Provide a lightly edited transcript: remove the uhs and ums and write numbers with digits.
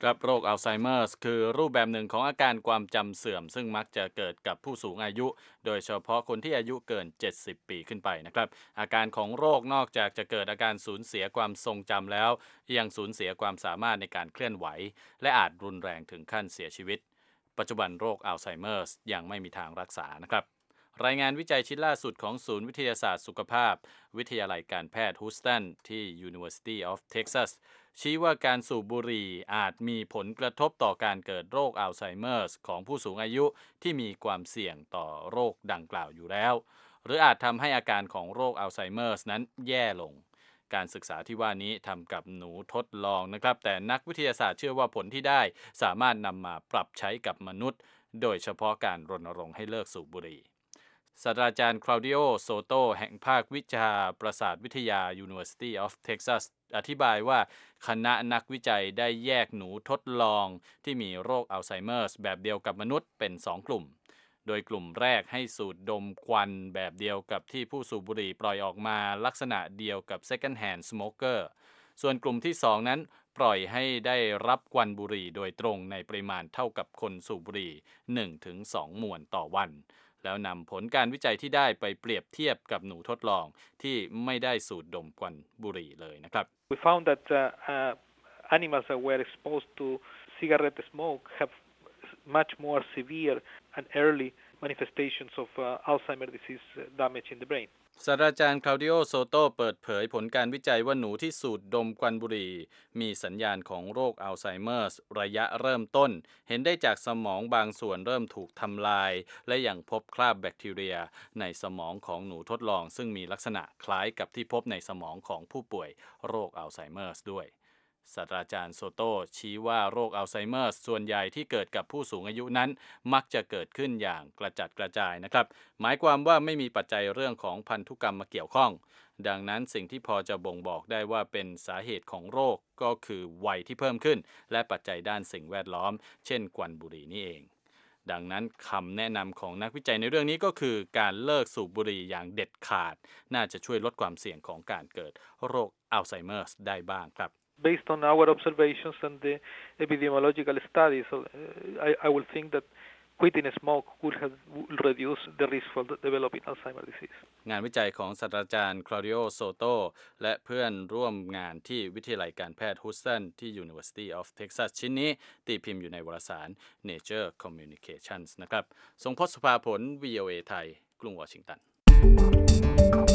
ครับโรคอัลไซเมอร์สคือรูปแบบหนึ่งของอาการความจำเสื่อมซึ่งมักจะเกิดกับผู้สูงอายุโดยเฉพาะคนที่อายุเกิน70ปีขึ้นไปนะครับอาการของโรคนอกจากจะเกิดอาการสูญเสียความทรงจำแล้วยังสูญเสียความสามารถในการเคลื่อนไหวและอาจรุนแรงถึงขั้นเสียชีวิตปัจจุบันโรคอัลไซเมอร์สยังไม่มีทางรักษานะครับรายงานวิจัยชิ้นล่าสุดของศูนย์วิทยาศาสตร์สุขภาพวิทยาลัยการแพทย์ฮูสตันที่ University of Texas ชี้ว่าการสูบบุหรี่อาจมีผลกระทบต่อการเกิดโรคอัลไซเมอร์สของผู้สูงอายุที่มีความเสี่ยงต่อโรคดังกล่าวอยู่แล้วหรืออาจทำให้อาการของโรคอัลไซเมอร์สนั้นแย่ลงการศึกษาที่ว่านี้ทำกับหนูทดลองนะครับแต่นักวิทยาศาสตร์เชื่อว่าผลที่ได้สามารถนำมาปรับใช้กับมนุษย์โดยเฉพาะการรณรงค์ให้เลิกสูบบุหรี่ ศาสตราจารย์คลาวดิโอโซโตแห่งภาควิชาประสาทวิทยา University of Texas อธิบายว่าคณะนักวิจัยได้แยกหนูทดลองที่มีโรคอัลไซเมอร์สแบบเดียวกับมนุษย์เป็น2กลุ่มโดยกลุ่มแรกให้สูดดมควันแบบเดียวกับที่ผู้สูบบุหรี่ปล่อยออกมาลักษณะเดียวกับ Second Hand Smoker ส่วนกลุ่มที่2นั้นปล่อยให้ได้รับควันบุหรี่โดยตรงในปริมาณเท่ากับคนสูบบุหรี่ 1-2 มวนต่อวันแล้วนำผลการวิจัยที่ได้ไปเปรียบเทียบกับหนูทดลองที่ไม่ได้สูดดมควันบุหรี่เลยนะครับ We found that animals that were exposed to cigarette smoke have much more severe and early manifestations of Alzheimer's disease damage in the brain. ศาสตราจารย์คลาวดิโอโซโตเปิดเผยผลการวิจัยว่าหนูที่สูดดมควันบุหรี่มีสัญญาณของโรคอัลไซเมอร์สระยะเริ่มต้นเห็นได้จากสมองบางส่วนเริ่มถูกทำลายและยังพบคราบแบคทีเรียในสมองของหนูทดลองซึ่งมีลักษณะคล้ายกับที่พบในสมองของผู้ป่วยโรคอัลไซเมอร์สด้วยศาสตราจารย์โซโตชี้ว่าโรคอัลไซเมอร์สส่วนใหญ่ที่เกิดกับผู้สูงอายุนั้นมักจะเกิดขึ้นอย่างกระจัดกระจายนะครับหมายความว่าไม่มีปัจจัยเรื่องของพันธุกรรมมาเกี่ยวข้องดังนั้นสิ่งที่พอจะบ่งบอกได้ว่าเป็นสาเหตุของโรคก็คือวัยที่เพิ่มขึ้นและปัจจัยด้านสิ่งแวดล้อมเช่นควันบุหรี่นี่เองดังนั้นคำแนะนำของนักวิจัยในเรื่องนี้ก็คือการเลิกสูบบุหรี่อย่างเด็ดขาดน่าจะช่วยลดความเสี่ยงของการเกิดโรคอัลไซเมอร์สได้บ้างครับ Based on our observations and the epidemiological studies, I will think that quitting smoke would reduce the risk for developing Alzheimer's disease. งานวิจัยของศาสตราจารย์คลาดิโอโซโตและเพื่อนร่วมงานที่วิทยาลัยการแพทย์ฮูสตันที่ University of Texas ชิ้นนี้ตีพิมพ์อยู่ในวารสาร Nature Communications นะครับทรงพจน์สุภาผล VOA ไทยกรุงวอชิงตัน